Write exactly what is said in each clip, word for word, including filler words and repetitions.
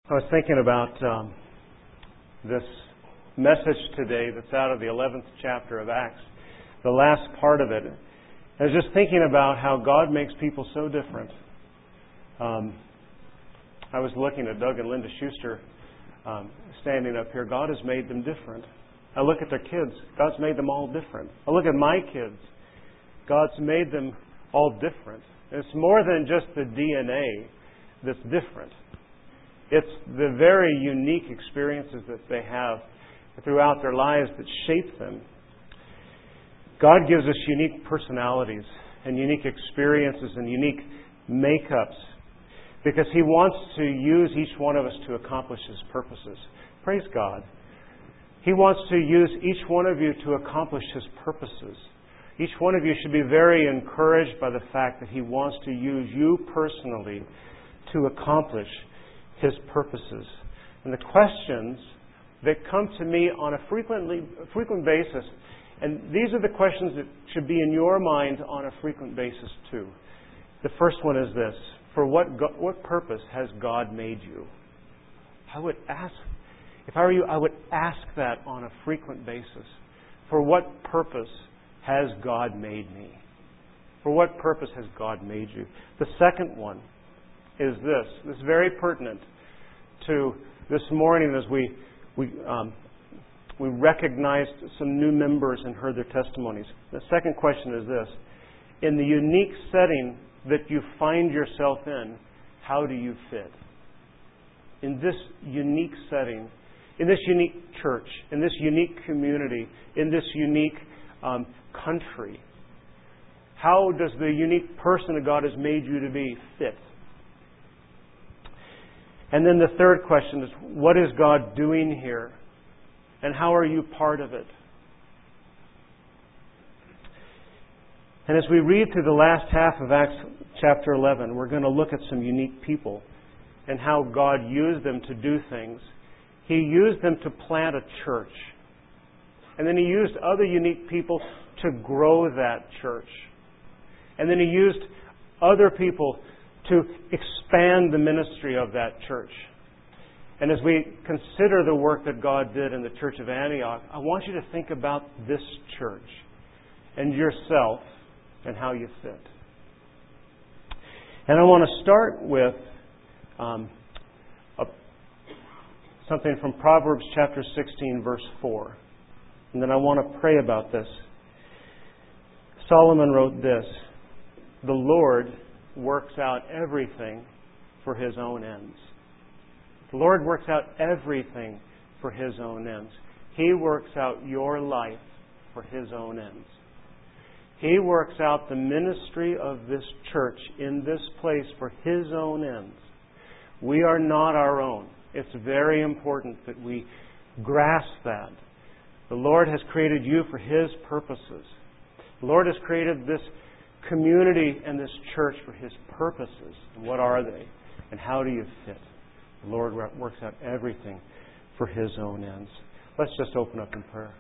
I was thinking about um, this message today that's out of the eleventh chapter of Acts, the last part of it. I was just thinking about how God makes people so different. Um, I was looking at Doug and Linda Schuster um, standing up here. God has made them different. I look at their kids. God's made them all different. I look at my kids. God's made them all different. It's more than just the D N A that's different. It's the very unique experiences that they have throughout their lives that shape them. God gives us unique personalities and unique experiences and unique makeups because He wants to use each one of us to accomplish His purposes. Praise God. He wants to use each one of you to accomplish His purposes. Each one of you should be very encouraged by the fact that He wants to use you personally to accomplish His purposes. And the questions that come to me on a frequently frequent basis, and these are the questions that should be in your mind on a frequent basis too. The first one is this: for what go- what purpose has God made you? I would ask, if I were you, I would ask that on a frequent basis. For what purpose has God made me? For what purpose has God made you? The second one is this. This is very pertinent to this morning as we we um, we recognized some new members and heard their testimonies. The second question is this: in the unique setting that you find yourself in, how do you fit? In this unique setting, in this unique church, in this unique community, in this unique um, country, how does the unique person that God has made you to be fit? And then the third question is, what is God doing here? And how are you part of it? And as we read through the last half of Acts chapter eleven, we're going to look at some unique people and how God used them to do things. He used them to plant a church. And then He used other unique people to grow that church. And then He used other people to expand the ministry of that church. And as we consider the work that God did in the church of Antioch, I want you to think about this church and yourself and how you fit. And I want to start with um, a, something from Proverbs chapter sixteen, verse four. And then I want to pray about this. Solomon wrote this: "The Lord works out everything for His own ends." The Lord works out everything for His own ends. He works out your life for His own ends. He works out the ministry of this church in this place for His own ends. We are not our own. It's very important that we grasp that. The Lord has created you for His purposes. The Lord has created this community and this church for His purposes. And what are they? And how do you fit? The Lord works out everything for His own ends. Let's just open up in prayer.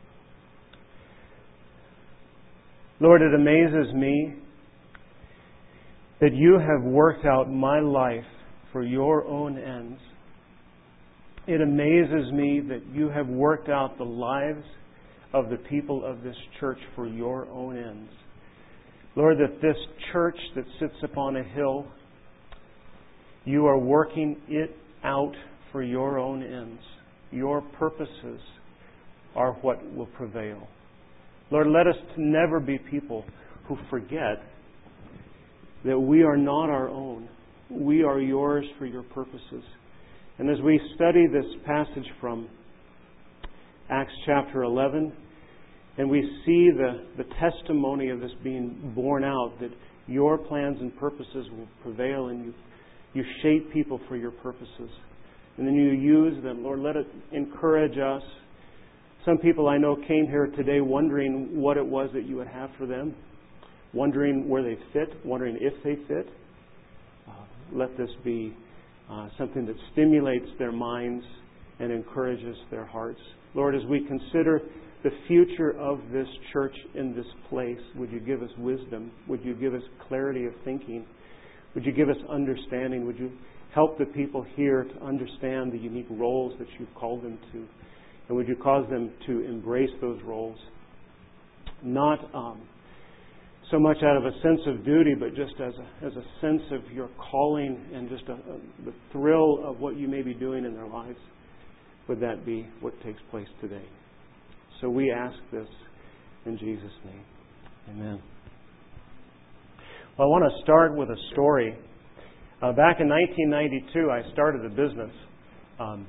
Lord, it amazes me that You have worked out my life for Your own ends. It amazes me that You have worked out the lives of the people of this church for Your own ends. Lord, that this church that sits upon a hill, You are working it out for Your own ends. Your purposes are what will prevail. Lord, let us never be people who forget that we are not our own. We are Yours for Your purposes. And as we study this passage from Acts chapter eleven, and we see the, the testimony of this being borne out, that Your plans and purposes will prevail, and You, you shape people for Your purposes. And then You use them. Lord, let it encourage us. Some people I know came here today wondering what it was that You would have for them, wondering where they fit, wondering if they fit. Uh, let this be uh, something that stimulates their minds and encourages their hearts. Lord, as we consider the future of this church in this place, would You give us wisdom? Would You give us clarity of thinking? Would You give us understanding? Would You help the people here to understand the unique roles that you've called them to. And would you cause them to embrace those roles, not um, so much out of a sense of duty, but just as a, as a sense of your calling and just a, a, the thrill of what you may be doing in their lives. Would that be what takes place today? So we ask this in Jesus' name. Amen. Well, I want to start with a story. Uh, back in nineteen ninety-two, I started a business. Um,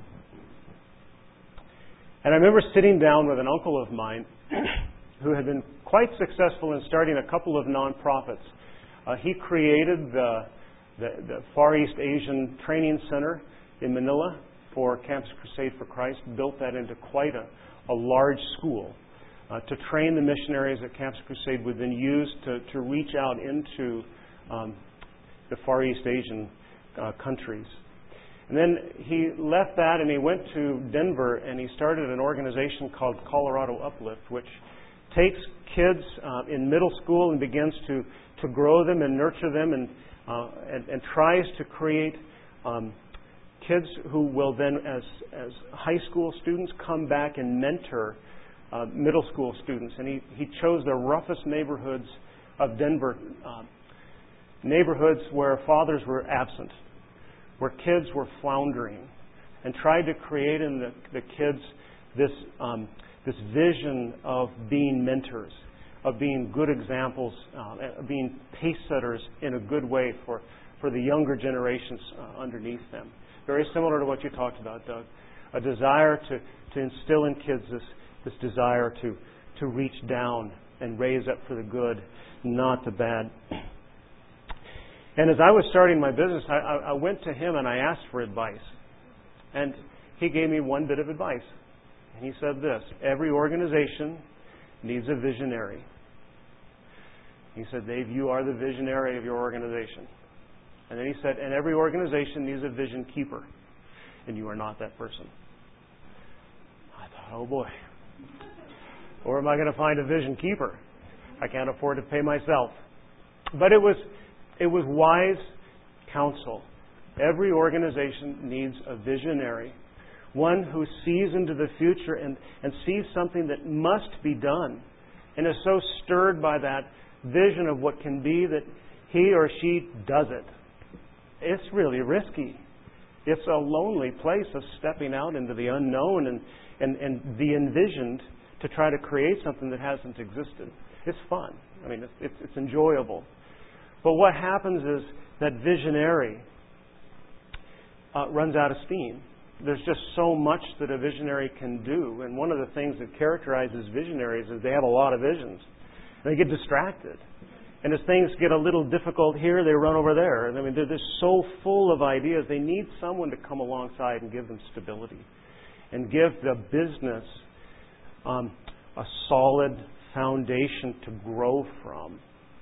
and I remember sitting down with an uncle of mine who had been quite successful in starting a couple of nonprofits. Uh, he created the, the, the Far East Asian Training Center in Manila for Campus Crusade for Christ, built that into quite a, a large school uh, to train the missionaries that Campus Crusade would then use to, to reach out into um, the Far East Asian uh, countries. And then he left that and he went to Denver and he started an organization called Colorado Uplift, which takes kids uh, in middle school and begins to, to grow them and nurture them and, uh, and, and tries to create um, kids who will then, as, as high school students, come back and mentor uh, middle school students. And he, he chose the roughest neighborhoods of Denver, uh, neighborhoods where fathers were absent, where kids were floundering, and tried to create in the, the kids this um, this vision of being mentors, of being good examples, uh, of being pace setters in a good way for, for the younger generations uh, underneath them. Very similar to what you talked about, Doug. A desire to, to instill in kids this, this desire to, to reach down and raise up for the good, not the bad. And as I was starting my business, I, I went to him and I asked for advice. And he gave me one bit of advice. And he said this: every organization needs a visionary. He said, Dave, you are the visionary of your organization. And then he said, and every organization needs a vision keeper. And you are not that person. I thought, oh boy. Where am I going to find a vision keeper? I can't afford to pay myself. But it was it was wise counsel. Every organization needs a visionary. One who sees into the future and, and sees something that must be done and is so stirred by that vision of what can be that he or she does it. It's really risky. It's a lonely place of stepping out into the unknown and, and, and the envisioned to try to create something that hasn't existed. It's fun. I mean, it's, it's, it's enjoyable. But what happens is that visionary uh, runs out of steam. There's just so much that a visionary can do. And one of the things that characterizes visionaries is they have a lot of visions. And they get distracted. And as things get a little difficult here, they run over there. I mean, they're just so full of ideas. They need someone to come alongside and give them stability. And give the business um, a solid foundation to grow from.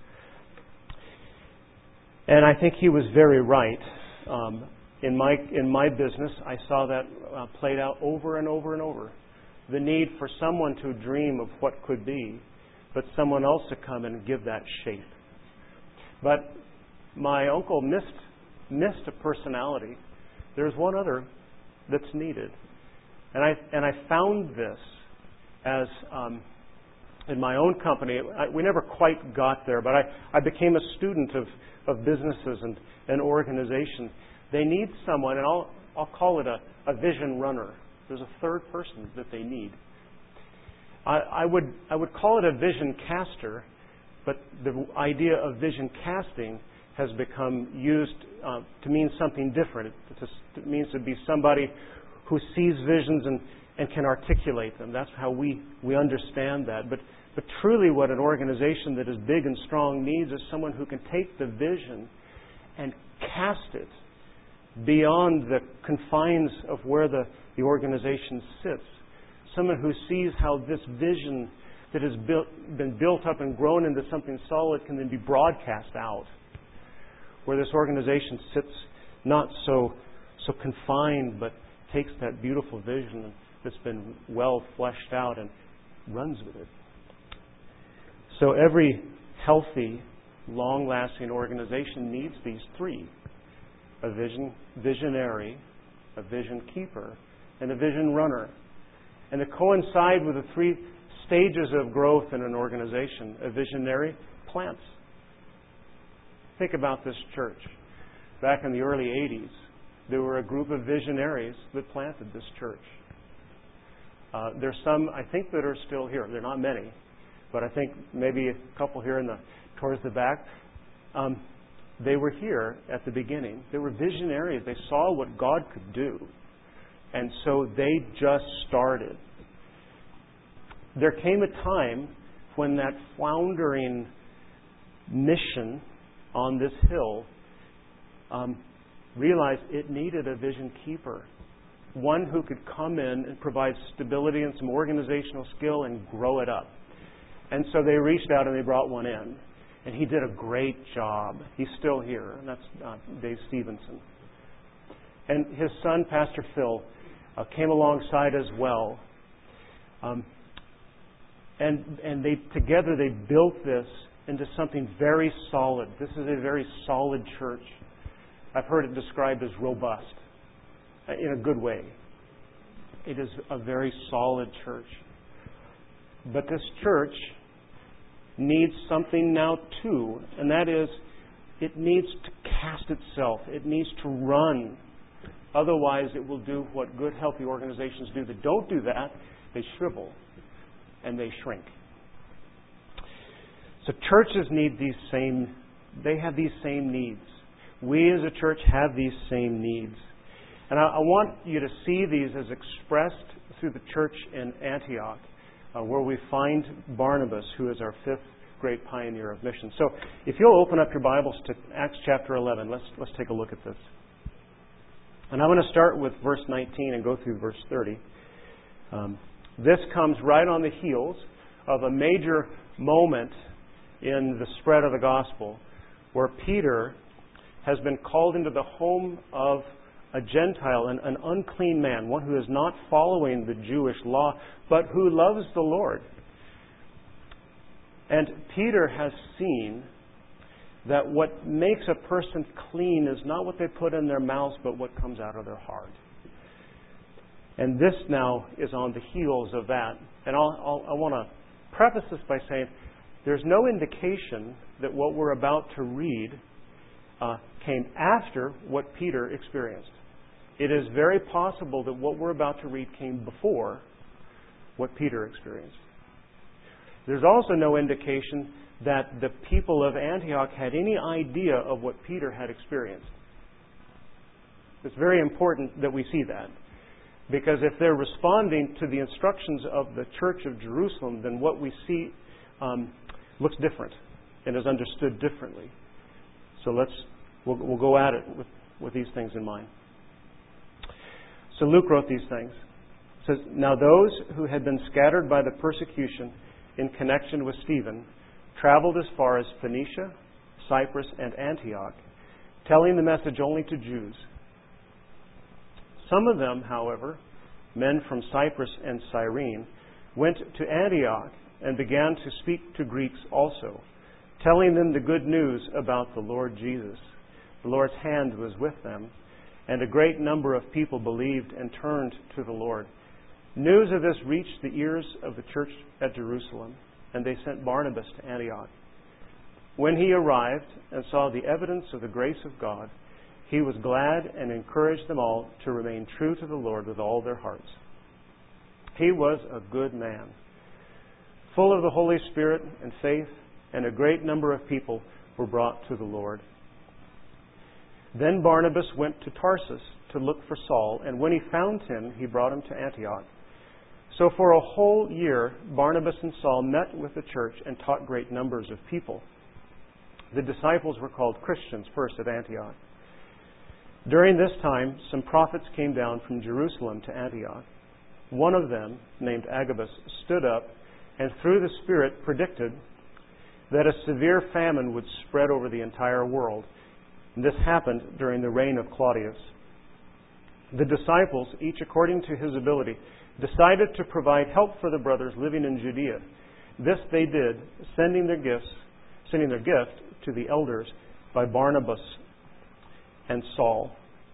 And I think he was very right. Um, In my in my business, I saw that uh, played out over and over and over. The need for someone to dream of what could be, but someone else to come and give that shape. But my uncle missed missed a personality. There's one other that's needed, and I and I found this as um, in my own company. I, we never quite got there, but I, I became a student of, of businesses and, and organizations. They need someone, and I'll I'll call it a, a vision runner. There's a third person that they need. I, I would I would call it a vision caster, but the idea of vision casting has become used uh, to mean something different. It, just, it means to be somebody who sees visions and, and can articulate them. That's how we, we understand that. But but truly, what an organization that is big and strong needs is someone who can take the vision and cast it beyond the confines of where the, the organization sits. Someone who sees how this vision that has built, been built up and grown into something solid can then be broadcast out. Where this organization sits not so so confined, but takes that beautiful vision that's been well fleshed out and runs with it. So every healthy, long-lasting organization needs these three. a vision visionary, a vision keeper, and a vision runner. And to coincide with the three stages of growth in an organization, a visionary plants. Think about this church. Back in the early eighties, there were a group of visionaries that planted this church. Uh, there's some, I think, that are still here. They're not many, but I think maybe a couple here in the towards the back. Um, they were here at the beginning. They were visionaries. They saw what God could do, and so they just started. There came a time when that floundering mission on this hill um, realized it needed a vision keeper. One who could come in and provide stability and some organizational skill and grow it up. And so they reached out and they brought one in. And he did a great job. He's still here. And that's uh, Dave Stevenson. And his son, Pastor Phil, uh, came alongside as well. Um, and and they together they built this into something very solid. This is a very solid church. I've heard it described as robust. In a good way. It is a very solid church. But this church needs something now too, and that is it needs to cast itself. It needs to run. Otherwise it will do what good, healthy organizations do that don't do that. They shrivel and they shrink. So churches need these same, they have these same needs. We as a church have these same needs. And I, I want you to see these as expressed through the church in Antioch, uh, where we find Barnabas, who is our fifth great pioneer of mission. So if you'll open up your Bibles to Acts chapter eleven, let's let's take a look at this. And I'm going to start with verse nineteen and go through verse thirty. Um, this comes right on the heels of a major moment in the spread of the gospel, where Peter has been called into the home of a Gentile, an, an unclean man, one who is not following the Jewish law, but who loves the Lord. And Peter has seen that what makes a person clean is not what they put in their mouths, but what comes out of their heart. And this now is on the heels of that. And I'll, I'll, I want to preface this by saying there's no indication that what we're about to read uh, came after what Peter experienced. It is very possible that what we're about to read came before what Peter experienced. There's also no indication that the people of Antioch had any idea of what Peter had experienced. It's very important that we see that. Because if they're responding to the instructions of the Church of Jerusalem, then what we see um, looks different and is understood differently. So let's we'll, we'll go at it with, with these things in mind. So Luke wrote these things. It says, "Now those who had been scattered by the persecution in connection with Stephen traveled as far as Phoenicia, Cyprus, and Antioch, telling the message only to Jews. Some of them, however, men from Cyprus and Cyrene, went to Antioch and began to speak to Greeks also, telling them the good news about the Lord Jesus. The Lord's hand was with them, and a great number of people believed and turned to the Lord. News of this reached the ears of the church at Jerusalem, and they sent Barnabas to Antioch. When he arrived and saw the evidence of the grace of God, he was glad and encouraged them all to remain true to the Lord with all their hearts. He was a good man, full of the Holy Spirit and faith, and a great number of people were brought to the Lord. Then Barnabas went to Tarsus to look for Saul, and when he found him, he brought him to Antioch. So for a whole year, Barnabas and Saul met with the church and taught great numbers of people. The disciples were called Christians first at Antioch. During this time, some prophets came down from Jerusalem to Antioch. One of them, named Agabus, stood up and through the Spirit predicted that a severe famine would spread over the entire world. And this happened during the reign of Claudius. The disciples, each according to his ability, decided to provide help for the brothers living in Judea. This they did, sending their gifts, sending their gift to the elders by Barnabas and Saul.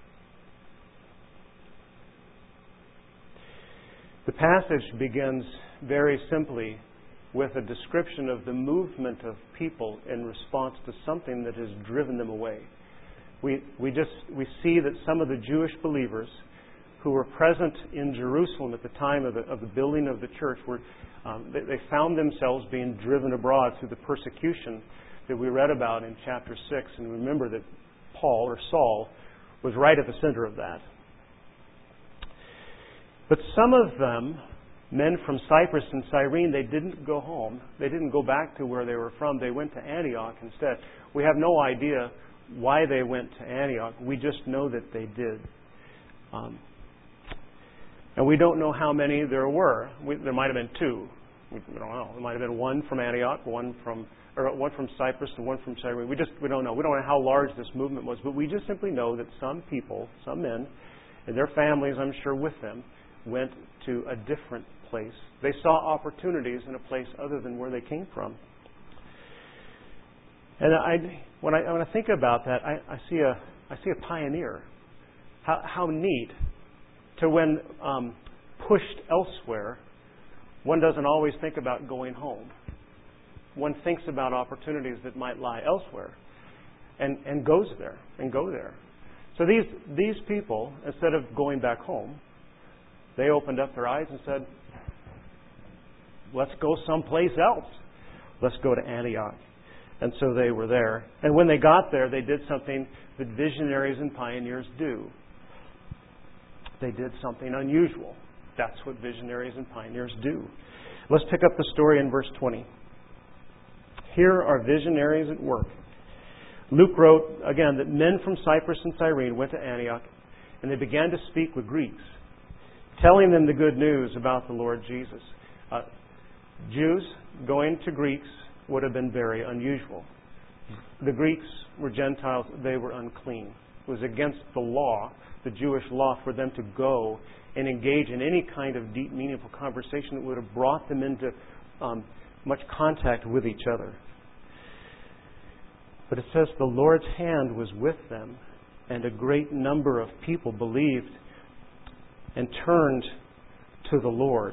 The passage begins very simply with a description of the movement of people in response to something that has driven them away. We we just we see that some of the Jewish believers who were present in Jerusalem at the time of the of the building of the church were um, they, they found themselves being driven abroad through the persecution that we read about in chapter six. And remember that Paul or Saul was right at the center of that. But some of them, men from Cyprus and Cyrene, they didn't go home. They didn't go back to where they were from. They went to Antioch instead. We have no idea why they went to Antioch. We just know that they did. Um, and we don't know how many there were. We, there might have been two. We, we don't know. There might have been one from Antioch, one from or one from Cyprus, and one from Cyrene. We just we don't know. We don't know how large this movement was, but we just simply know that some people, some men, and their families, I'm sure, with them, went to a different place. They saw opportunities in a place other than where they came from. And I, when I when I think about that, I, I see a I see a pioneer. How, how neat to when um, pushed elsewhere, one doesn't always think about going home. One thinks about opportunities that might lie elsewhere, and and goes there and go there. So these these people, instead of going back home, they opened up their eyes and said, let's go someplace else. Let's go to Antioch. And so they were there. And when they got there, they did something that visionaries and pioneers do. They did something unusual. That's what visionaries and pioneers do. Let's pick up the story in verse twenty. Here are visionaries at work. Luke wrote, again, that men from Cyprus and Cyrene went to Antioch, and they began to speak with Greeks, telling them the good news about the Lord Jesus. Uh, Jews going to Greeks would have been very unusual. The Greeks were Gentiles. They were unclean. It was against the law, the Jewish law, for them to go and engage in any kind of deep, meaningful conversation that would have brought them into um, much contact with each other. But it says the Lord's hand was with them, and a great number of people believed and turned to the Lord.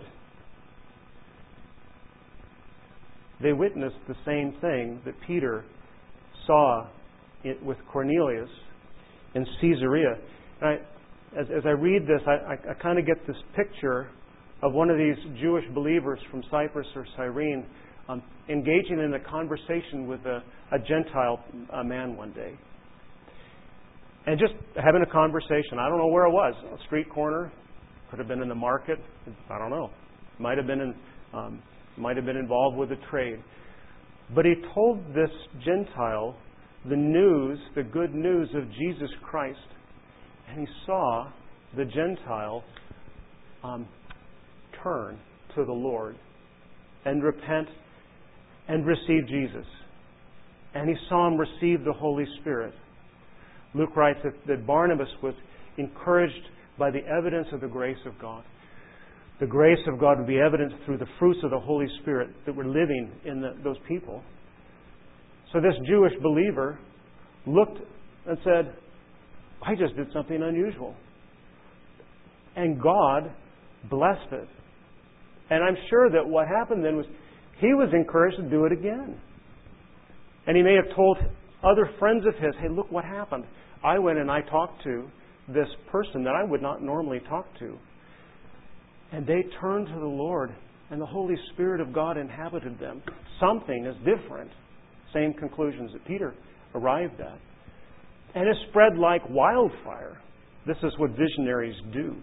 They witnessed the same thing that Peter saw it with Cornelius in Caesarea. And I, as, as I read this, I, I, I kind of get this picture of one of these Jewish believers from Cyprus or Cyrene um, engaging in a conversation with a, a Gentile a man one day. And just having a conversation. I don't know where it was. A street corner. Could have been in the market. I don't know. Might have been in, um, might have been involved with a trade. But he told this Gentile the news, the good news of Jesus Christ, and he saw the Gentile um, turn to the Lord and repent and receive Jesus. And he saw him receive the Holy Spirit. Luke writes that, that Barnabas was encouraged by the evidence of the grace of God. The grace of God would be evident through the fruits of the Holy Spirit that were living in the, those people. So this Jewish believer looked and said, I just did something unusual. And God blessed it. And I'm sure that what happened then was he was encouraged to do it again. And he may have told other friends of his, hey, look what happened. I went and I talked to this person that I would not normally talk to. And they turned to the Lord, and the Holy Spirit of God inhabited them. Something is different. Same conclusions that Peter arrived at. And it spread like wildfire. This is what visionaries do.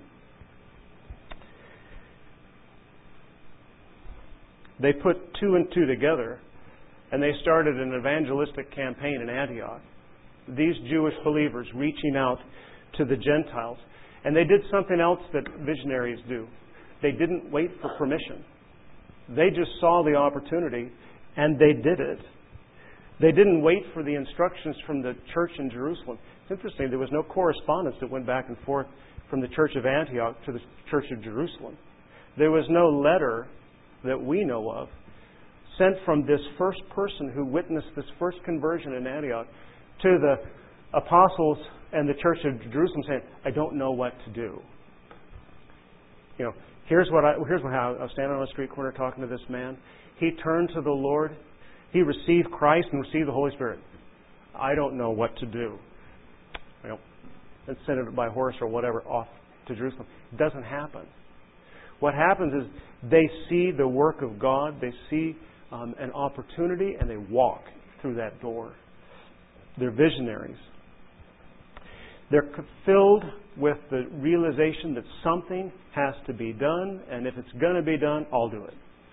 They put two and two together, and they started an evangelistic campaign in Antioch. These Jewish believers reaching out to the Gentiles. And they did something else that visionaries do. They didn't wait for permission. They just saw the opportunity, and they did it. They didn't wait for the instructions from the church in Jerusalem. It's interesting, there was no correspondence that went back and forth from the church of Antioch to the church of Jerusalem. There was no letter that we know of sent from this first person who witnessed this first conversion in Antioch to the apostles and the church of Jerusalem saying, I don't know what to do. You know, here's what I, here's what I, I was standing on a street corner talking to this man. He turned to the Lord. He received Christ and received the Holy Spirit. I don't know what to do. You know, and send it by horse or whatever off to Jerusalem. It doesn't happen. What happens is they see the work of God, they see um, an opportunity, and they walk through that door. They're visionaries. They're filled with the realization that something has to be done, and if it's going to be done, I'll do it.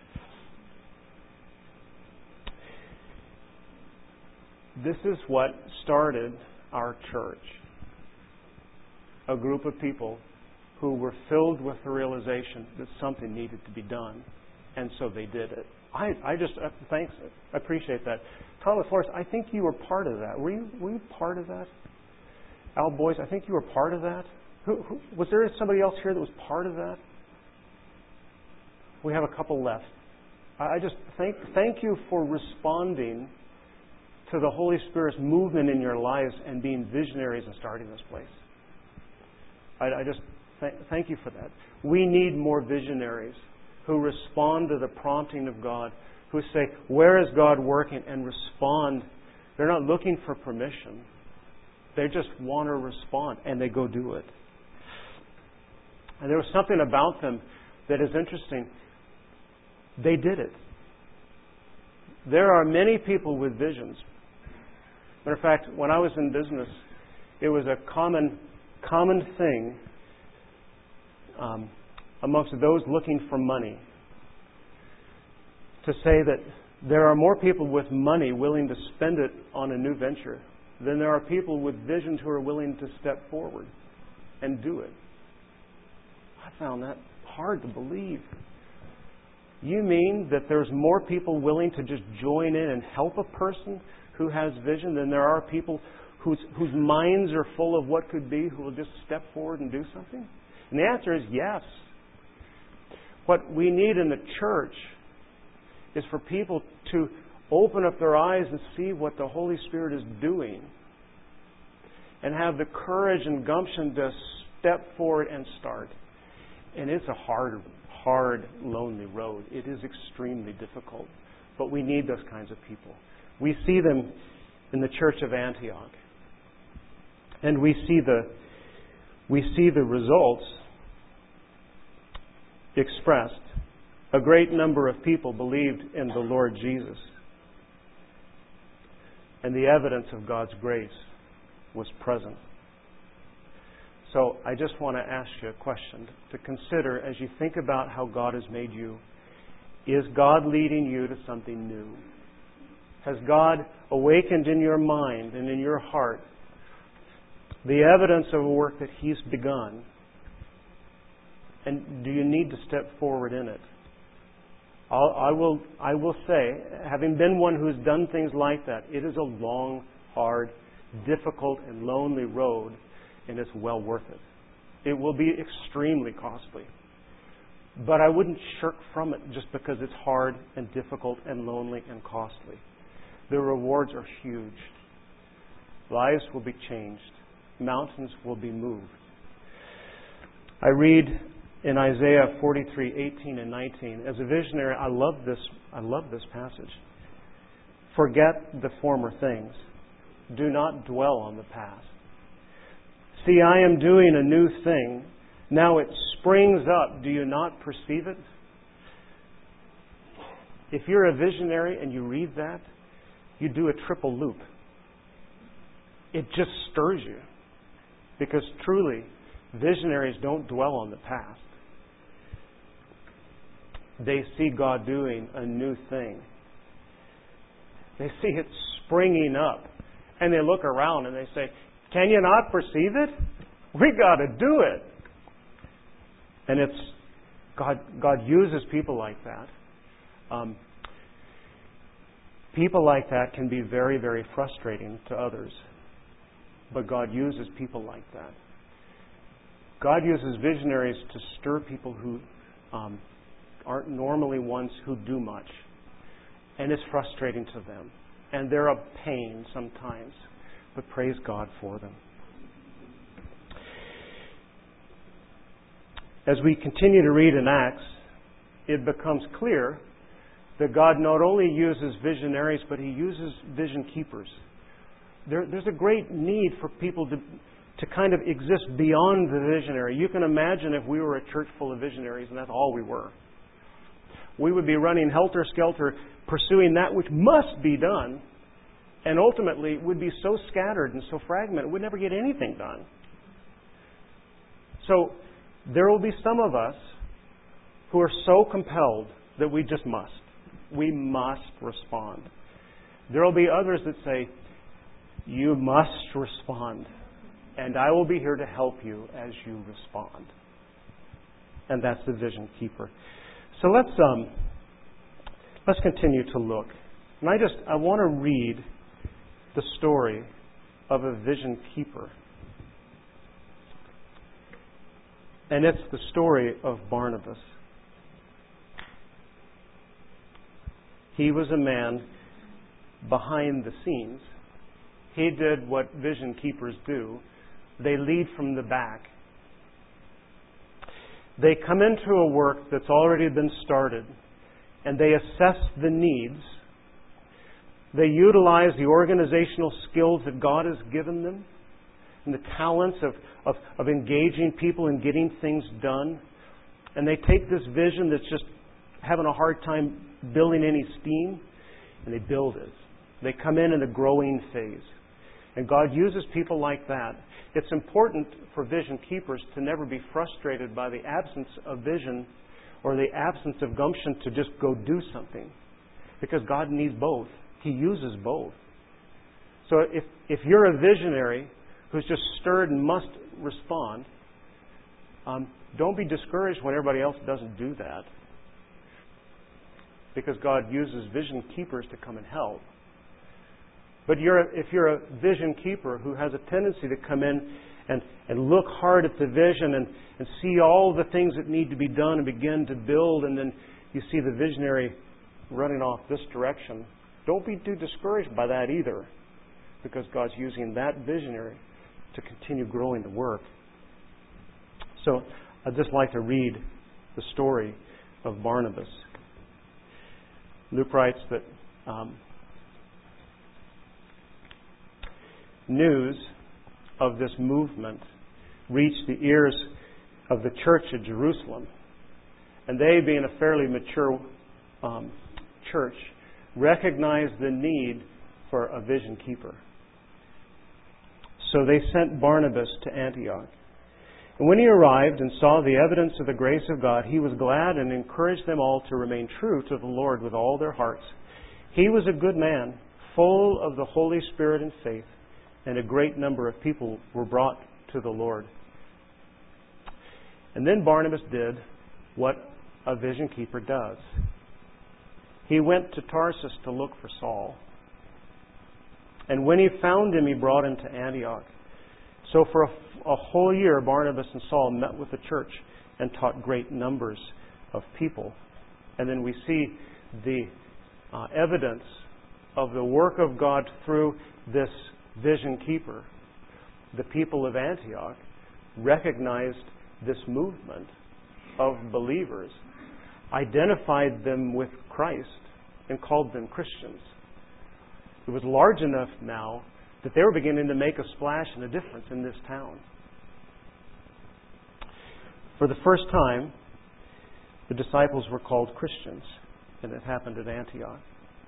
This is what started our church. A group of people who were filled with the realization that something needed to be done, and so they did it. I, I just uh, thanks, I appreciate that. Thomas Forrest, I think you were part of that. Were you? Were you part of that? Al Boyce, I think you were part of that. Who, who, was there somebody else here that was part of that? We have a couple left. I, I just thank thank you for responding to the Holy Spirit's movement in your lives and being visionaries and starting this place. I, I just th- thank you for that. We need more visionaries who respond to the prompting of God, who say, where is God working? And respond. They're not looking for permission. They just want to respond, and they go do it. And there was something about them that is interesting. They did it. There are many people with visions. Matter of fact, when I was in business, it was a common common thing um, amongst those looking for money to say that there are more people with money willing to spend it on a new venture than there are people with visions who are willing to step forward and do it. I found that hard to believe. You mean that there's more people willing to just join in and help a person who has vision than there are people whose, whose minds are full of what could be, who will just step forward and do something? And the answer is yes. What we need in the church is for people to open up their eyes and see what the Holy Spirit is doing and have the courage and gumption to step forward and start. And it's a hard, hard, lonely road. It is extremely difficult. But we need those kinds of people. We see them in the church of Antioch. And we see the we see the results expressed. A great number of people believed in the Lord Jesus. And the evidence of God's grace was present. So I just want to ask you a question to consider as you think about how God has made you. Is God leading you to something new? Has God awakened in your mind and in your heart the evidence of a work that He's begun? And do you need to step forward in it? I'll, I will I will say, having been one who's done things like that, it is a long, hard, difficult, and lonely road, and it's well worth it. It will be extremely costly. But I wouldn't shirk from it just because it's hard and difficult and lonely and costly. The rewards are huge. Lives will be changed. Mountains will be moved. I read in Isaiah forty-three, eighteen and nineteen. As a visionary, I love this I love this passage. Forget the former things. Do not dwell on the past. See, I am doing a new thing. Now it springs up. Do you not perceive it? If you're a visionary and you read that, you do a triple loop. It just stirs you. Because truly, visionaries don't dwell on the past. They see God doing a new thing. They see it springing up. And they look around and they say, can you not perceive it? We got to do it. And it's God. God uses people like that. Um, people like that can be very, very frustrating to others. But God uses people like that. God uses visionaries to stir people who um, aren't normally ones who do much. And it's frustrating to them. And they're a pain sometimes. But praise God for them. as we continue to read in Acts, it becomes clear that God not only uses visionaries, but He uses vision keepers. There, there's a great need for people to, to kind of exist beyond the visionary. You can imagine if we were a church full of visionaries and that's all we were. We would be running helter-skelter, pursuing that which must be done, and ultimately would be so scattered and so fragmented, we'd never get anything done. So there will be some of us who are so compelled that we just must. We must respond. There will be others that say, you must respond, and I will be here to help you as you respond. And that's the vision keeper. So let's um, let's continue to look. And I just I want to read the story of a vision keeper. And it's the story of Barnabas. He was a man behind the scenes. He did what vision keepers do. They lead from the back. They come into a work that's already been started, and they assess the needs. They utilize the organizational skills that God has given them and the talents of, of, of engaging people and getting things done. And they take this vision that's just having a hard time building any steam, and they build it. They come in in the growing phase. And God uses people like that. It's important for vision keepers to never be frustrated by the absence of vision or the absence of gumption to just go do something. Because God needs both. He uses both. So if, if you're a visionary who's just stirred and must respond, um, don't be discouraged when everybody else doesn't do that. Because God uses vision keepers to come and help. But you're, if you're a vision keeper who has a tendency to come in and, and look hard at the vision and, and see all the things that need to be done and begin to build, and then you see the visionary running off this direction, don't be too discouraged by that either, because God's using that visionary to continue growing the work. So I'd just like to read the story of Barnabas. Luke writes that um, news of this movement reached the ears of the church at Jerusalem. And they, being a fairly mature um, church, recognized the need for a vision keeper. So they sent Barnabas to Antioch. And when he arrived and saw the evidence of the grace of God, he was glad and encouraged them all to remain true to the Lord with all their hearts. He was a good man, full of the Holy Spirit and faith, and a great number of people were brought to the Lord. And then Barnabas did what a vision keeper does. He went to Tarsus to look for Saul. And when he found him, he brought him to Antioch. So for a, a whole year, Barnabas and Saul met with the church and taught great numbers of people. And then we see the uh, evidence of the work of God through this vision keeper. The people of Antioch recognized this movement of believers, identified them with Christ, and called them Christians. It was large enough now that they were beginning to make a splash and a difference in this town. For the first time, the disciples were called Christians, and it happened at Antioch.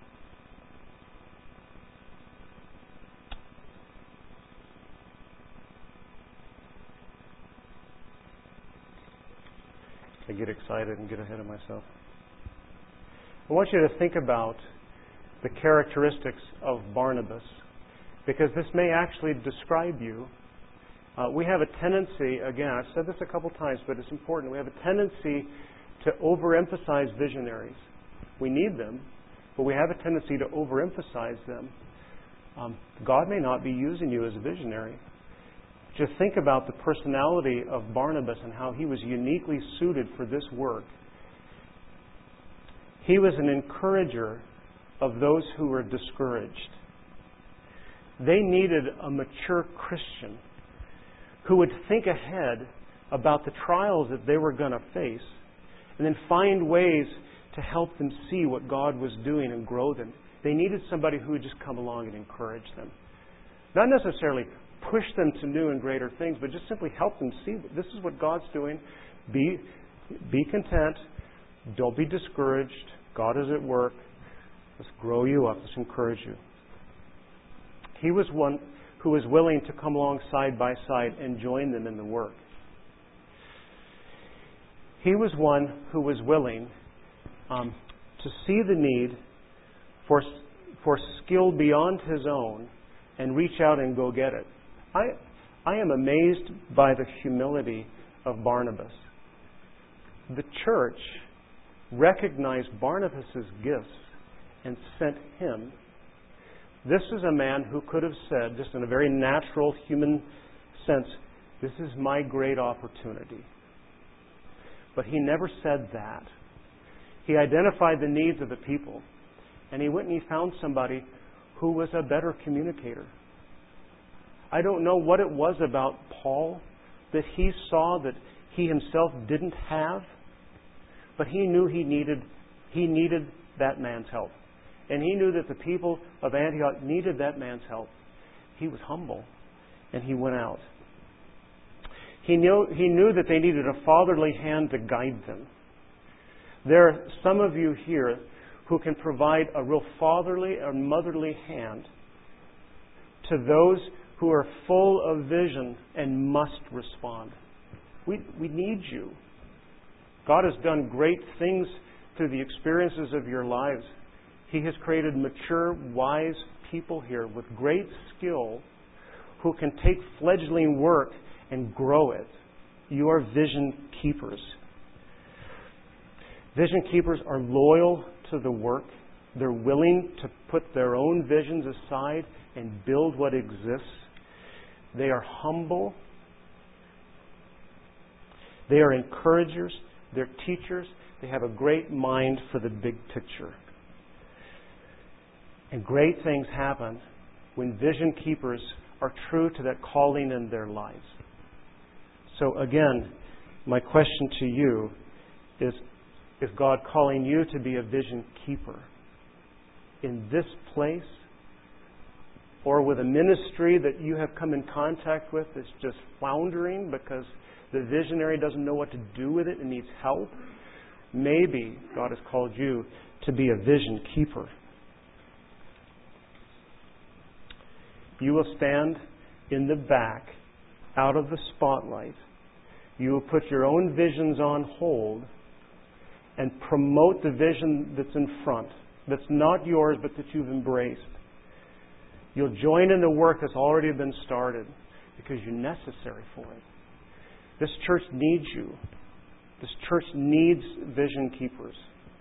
I get excited and get ahead of myself. I want you to think about the characteristics of Barnabas, because this may actually describe you. Uh, we have a tendency, again, I've said this a couple times, but it's important. We have a tendency to overemphasize visionaries. We need them, but we have a tendency to overemphasize them. Um, God may not be using you as a visionary. Just think about the personality of Barnabas and how he was uniquely suited for this work. He was an encourager of those who were discouraged. They needed a mature Christian who would think ahead about the trials that they were going to face, and then find ways to help them see what God was doing and grow them. They needed somebody who would just come along and encourage them. Not necessarily push them to new and greater things, but just simply help them see this is what God's doing. Be, be content. Don't be discouraged. God is at work. Let's grow you up. Let's encourage you. He was one who was willing to come along side by side and join them in the work. He was one who was willing um, to see the need for, for skill beyond his own and reach out and go get it. I, I am amazed by the humility of Barnabas. The church recognized Barnabas' gifts and sent him. This is a man who could have said, just in a very natural human sense, this is my great opportunity. But he never said that. He identified the needs of the people, and he went and he found somebody who was a better communicator. I don't know what it was about Paul that he saw that he himself didn't have, but he knew he needed he needed that man's help. And he knew that the people of Antioch needed that man's help. He was humble, and he went out. He knew, he knew that they needed a fatherly hand to guide them. There are some of you here who can provide a real fatherly or motherly hand to those who are full of vision and must respond. We, we need you. God has done great things through the experiences of your lives. He has created mature, wise people here with great skill who can take fledgling work and grow it. You are vision keepers. Vision keepers are loyal to the work. They're willing to put their own visions aside and build what exists. They are humble. They are encouragers. They're teachers. They have a great mind for the big picture. And great things happen when vision keepers are true to that calling in their lives. So again, my question to you is, is God calling you to be a vision keeper in this place, or with a ministry that you have come in contact with that's just floundering because the visionary doesn't know what to do with it and needs help? Maybe God has called you to be a vision keeper. You will stand in the back, out of the spotlight. You will put your own visions on hold and promote the vision that's in front, that's not yours, but that you've embraced. You'll join in the work that's already been started because you're necessary for it. This church needs you. This church needs vision keepers.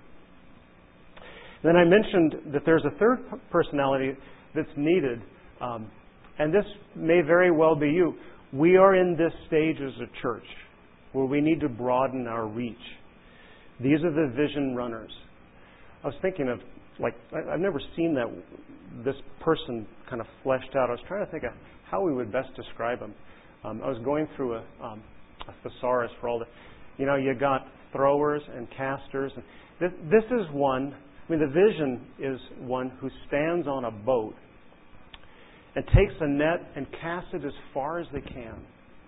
Then I mentioned that there's a third personality that's needed. Um, and this may very well be you. We are in this stage as a church where we need to broaden our reach. These are the vision runners. I was thinking of, like, I've never seen that this person kind of fleshed out. I was trying to think of how we would best describe them. Um, I was going through a, um, a thesaurus for all the, you know, you got throwers and casters. And this, this is one, I mean, the vision is one who stands on a boat and takes a net and casts it as far as they can.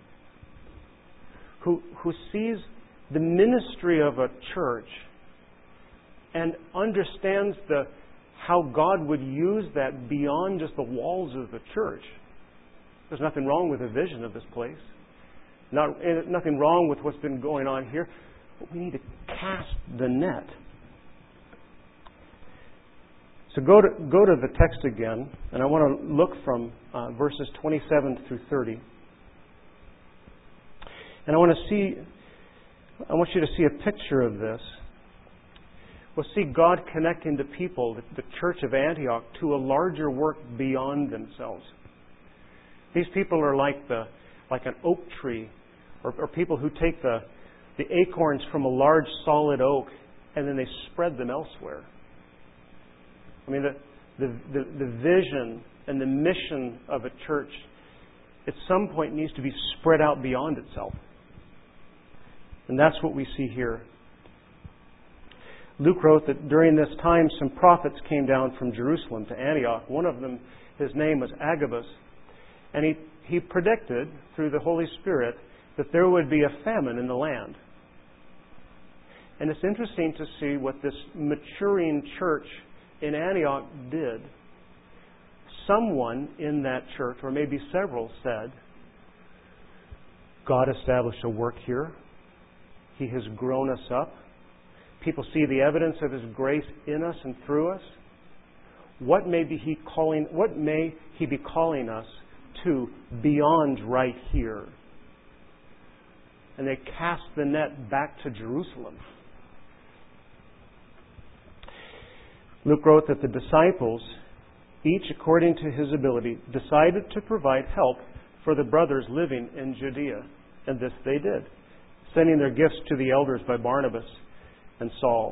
Who, who sees the ministry of a church and understands the how God would use that beyond just the walls of the church. There's nothing wrong with the vision of this place. Not, nothing wrong with what's been going on here. But we need to cast the net. So go to go to the text again, and I want to look from uh, verses twenty-seven through thirty. And I want to see, I want you to see a picture of this. We'll see God connecting the people, the, the church of Antioch, to a larger work beyond themselves. These people are like the like an oak tree, or, or people who take the the acorns from a large solid oak and then they spread them elsewhere. I mean, the, the, the, the vision and the mission of a church at some point needs to be spread out beyond itself. And that's what we see here. Luke wrote that during this time some prophets came down from Jerusalem to Antioch. One of them, his name was Agabus. And he, he predicted through the Holy Spirit that there would be a famine in the land. And it's interesting to see what this maturing church in Antioch did. Someone in that church, or maybe several, said, God established a work here. He has grown us up. People see the evidence of His grace in us and through us. What may be He calling? What may He be calling us to beyond right here? And they cast the net back to Jerusalem. Luke wrote that the disciples, each according to his ability, decided to provide help for the brothers living in Judea. And this they did, sending their gifts to the elders by Barnabas and Saul.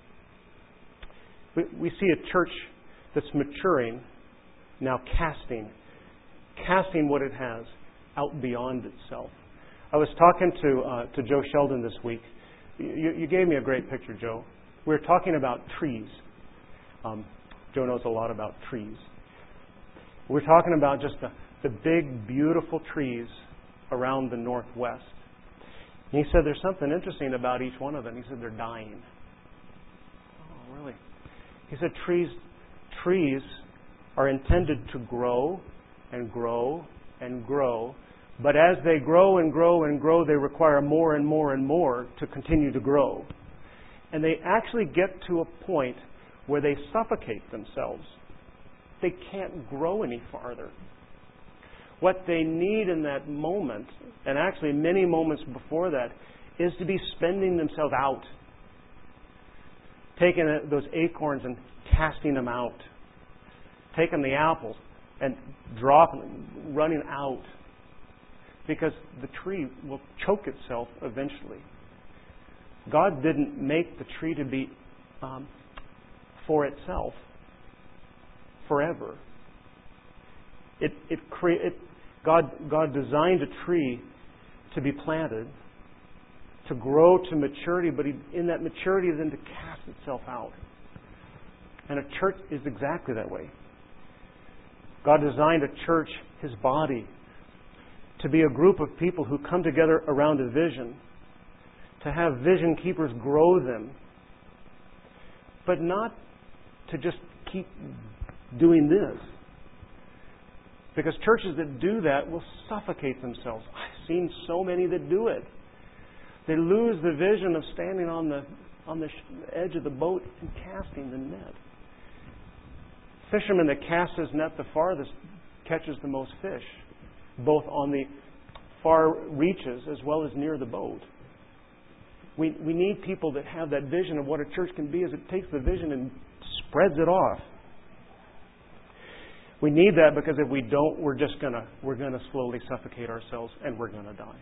We, we see a church that's maturing, now casting, casting what it has out beyond itself. I was talking to uh, to Joe Sheldon this week. You, you gave me a great picture, Joe. We were talking about trees. Um, Joe knows a lot about trees. We're talking about just the, the big, beautiful trees around the Northwest. And he said there's something interesting about each one of them. He said they're dying. Oh, really? He said trees, trees are intended to grow and grow and grow. But as they grow and grow and grow, they require more and more and more to continue to grow. And they actually get to a point where they suffocate themselves. They can't grow any farther. What they need in that moment, and actually many moments before that, is to be spending themselves out. Taking those acorns and casting them out. Taking the apples and dropping them, running out. Because the tree will choke itself eventually. God didn't make the tree to be um, for itself forever. It, it, cre- it God, God designed a tree to be planted, to grow to maturity, but he, in that maturity then to cast itself out. And a church is exactly that way. God designed a church, His body, to be a group of people who come together around a vision, to have vision keepers grow them, but not to just keep doing this. Because churches that do that will suffocate themselves. I've seen so many that do it. They lose the vision of standing on the on the edge of the boat and casting the net. Fisherman that casts his net the farthest catches the most fish, both on the far reaches as well as near the boat. We we need people that have that vision of what a church can be as it takes the vision and spreads it off. We need that because if we don't, we're just gonna we're gonna slowly suffocate ourselves and we're gonna die.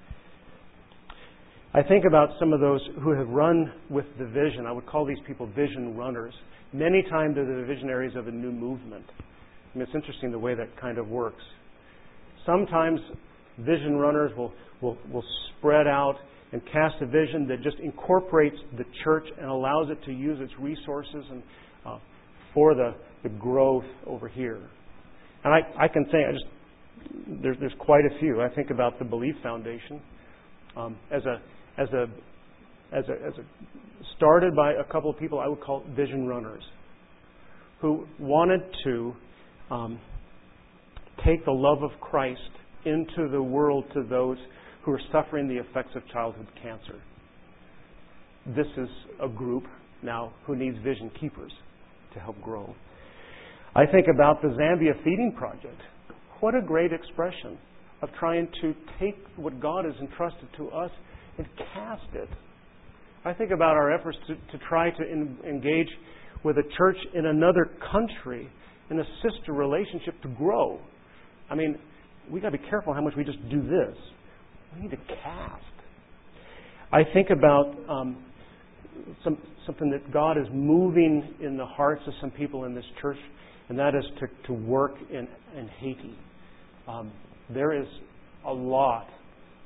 I think about some of those who have run with the vision. I would call these people vision runners. Many times they're the visionaries of a new movement. I mean, it's interesting the way that kind of works. Sometimes vision runners will, will, will spread out and cast a vision that just incorporates the church and allows it to use its resources and uh, for the, the growth over here. And I, I can think, I just there's, there's quite a few. I think about the Belief Foundation um, as a as a as a as a started by a couple of people I would call vision runners who wanted to um, take the love of Christ into the world to those who are suffering the effects of childhood cancer. This is a group now who needs vision keepers to help grow. I think about the Zambia Feeding Project. What a great expression of trying to take what God has entrusted to us and cast it. I think about our efforts to, to try to in, engage with a church in another country in a sister relationship to grow. I mean, we got to be careful how much we just do this. We need to cast. I think about um, some, something that God is moving in the hearts of some people in this church, and that is to, to work in, in Haiti. Um, there is a lot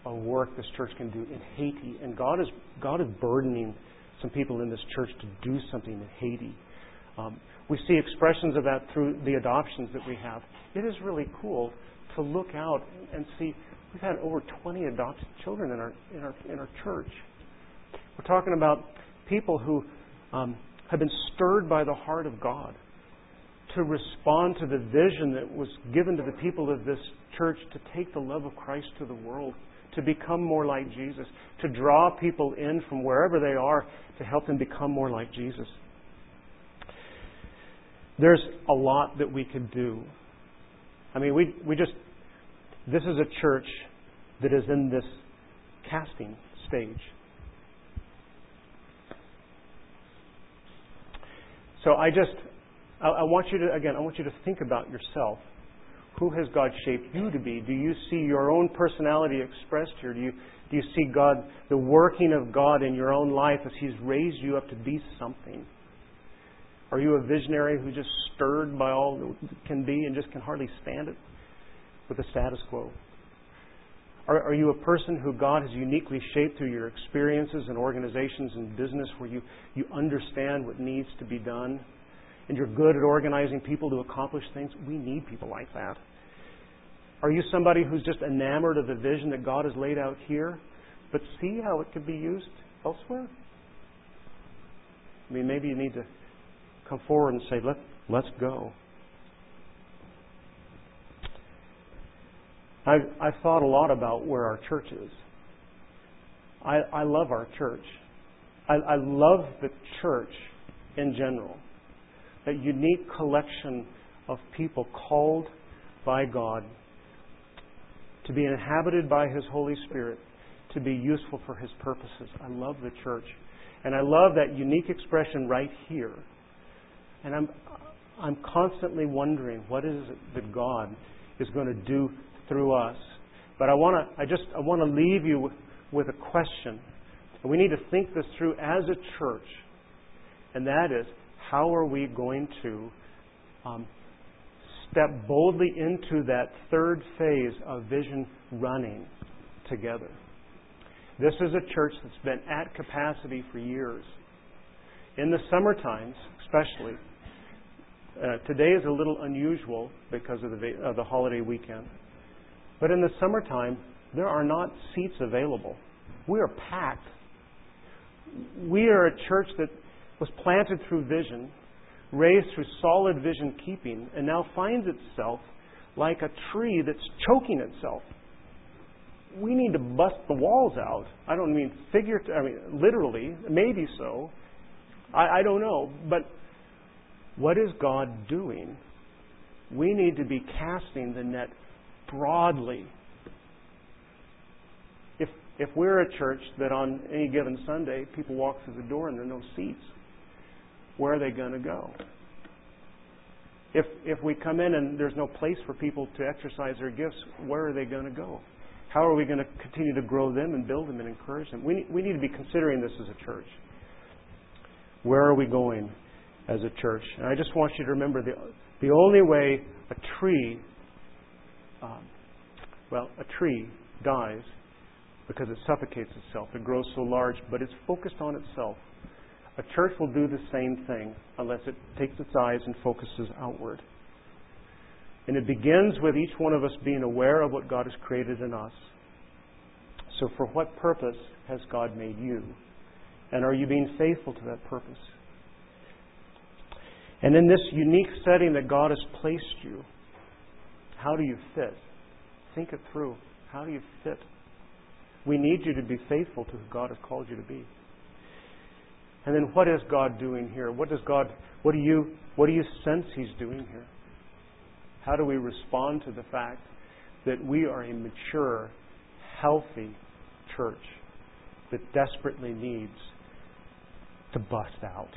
of work this church can do in Haiti. And God is God is burdening some people in this church to do something in Haiti. Um, we see expressions of that through the adoptions that we have. It is really cool to look out and see we've had over twenty adopted children in our in our in our church. We're talking about people who um, have been stirred by the heart of God to respond to the vision that was given to the people of this church to take the love of Christ to the world, to become more like Jesus, to draw people in from wherever they are to help them become more like Jesus. There's a lot that we could do. I mean, we we just, this is a church that is in this casting stage. So I just, I, I want you to, again, I want you to think about yourself. Who has God shaped you to be? Do you see your own personality expressed here? Do you, do you see God, the working of God in your own life as He's raised you up to be something? Are you a visionary who's just stirred by all that can be and just can hardly stand it with the status quo? Are, are you a person who God has uniquely shaped through your experiences and organizations and business where you, you understand what needs to be done and you're good at organizing people to accomplish things? We need people like that. Are you somebody who's just enamored of the vision that God has laid out here, but see how it could be used elsewhere? I mean, maybe you need to come forward and say, Let, let's go. I've, I've thought a lot about where our church is. I, I love our church. I, I love the church in general. That unique collection of people called by God to be inhabited by His Holy Spirit, to be useful for His purposes. I love the church. And I love that unique expression right here. And I'm I'm constantly wondering what is it that God is going to do through us. But I want to I just I want to leave you with, with a question. And we need to think this through as a church. And that is, how are we going to um, step boldly into that third phase of vision running together? This is a church that's been at capacity for years. In the summer times, especially, uh, today is a little unusual because of the, of the holiday weekend. But in the summertime, there are not seats available. We are packed. We are a church that was planted through vision, raised through solid vision keeping, and now finds itself like a tree that's choking itself. We need to bust the walls out. I don't mean figure, I mean literally, maybe so. I, I don't know. But what is God doing? We need to be casting the net broadly. If if we're a church that on any given Sunday people walk through the door and there are no seats, where are they going to go? If if we come in and there's no place for people to exercise their gifts, where are they going to go? How are we going to continue to grow them and build them and encourage them? We need, we need to be considering this as a church. Where are we going as a church? And I just want you to remember the the only way a tree, um, well, a tree dies because it suffocates itself. It grows so large, but it's focused on itself. A church will do the same thing unless it takes its eyes and focuses outward. And it begins with each one of us being aware of what God has created in us. So for what purpose has God made you? And are you being faithful to that purpose? And in this unique setting that God has placed you, how do you fit? Think it through. How do you fit? We need you to be faithful to who God has called you to be. And then what is God doing here? What does God, what do you, what do you sense He's doing here? How do we respond to the fact that we are a mature, healthy church that desperately needs to bust out?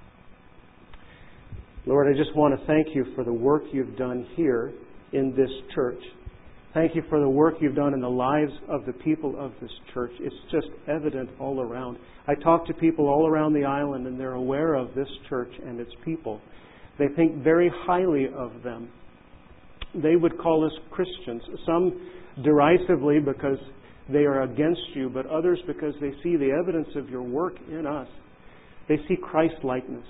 Lord, I just want to thank You for the work You've done here in this church. Thank You for the work You've done in the lives of the people of this church. It's just evident all around. I talk to people all around the island and they're aware of this church and its people. They think very highly of them. They would call us Christians. Some derisively because they are against you, but others because they see the evidence of your work in us. They see Christ-likeness.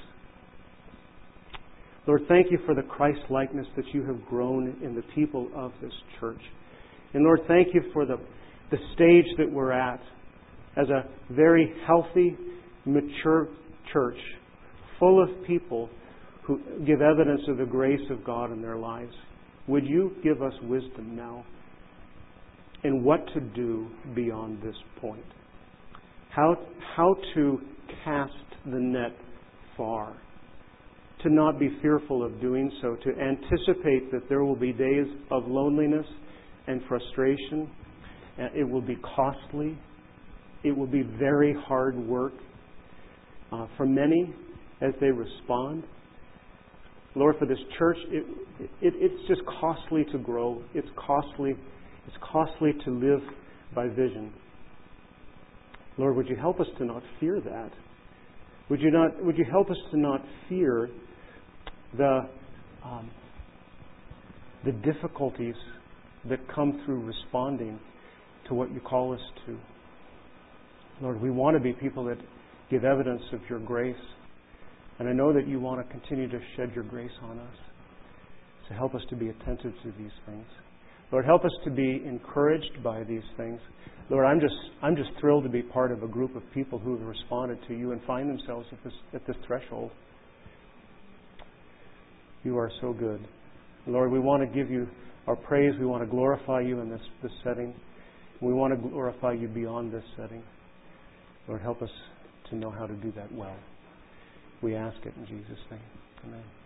Lord, thank you for the Christ-likeness that you have grown in the people of this church. And Lord, thank you for the, the stage that we're at as a very healthy, mature church, full of people who give evidence of the grace of God in their lives. Would you give us wisdom now in what to do beyond this point? How, how to cast the net far. To not be fearful of doing so. To anticipate that there will be days of loneliness and frustration. It will be costly. It will be very hard work uh, for many as they respond. Lord, for this church, it, it, it's just costly to grow. It's costly. It's costly to live by vision. Lord, would you help us to not fear that? Would you not? Would you help us to not fear the um, the difficulties that come through responding to what you call us to? Lord, we want to be people that give evidence of your grace. And I know that you want to continue to shed your grace on us. So help us to be attentive to these things. Lord, help us to be encouraged by these things. Lord, I'm just I'm just thrilled to be part of a group of people who have responded to you and find themselves at this at this threshold. You are so good. Lord, we want to give you our praise. We want to glorify you in this, this setting. We want to glorify you beyond this setting. Lord, help us to know how to do that well. We ask it in Jesus' name. Amen.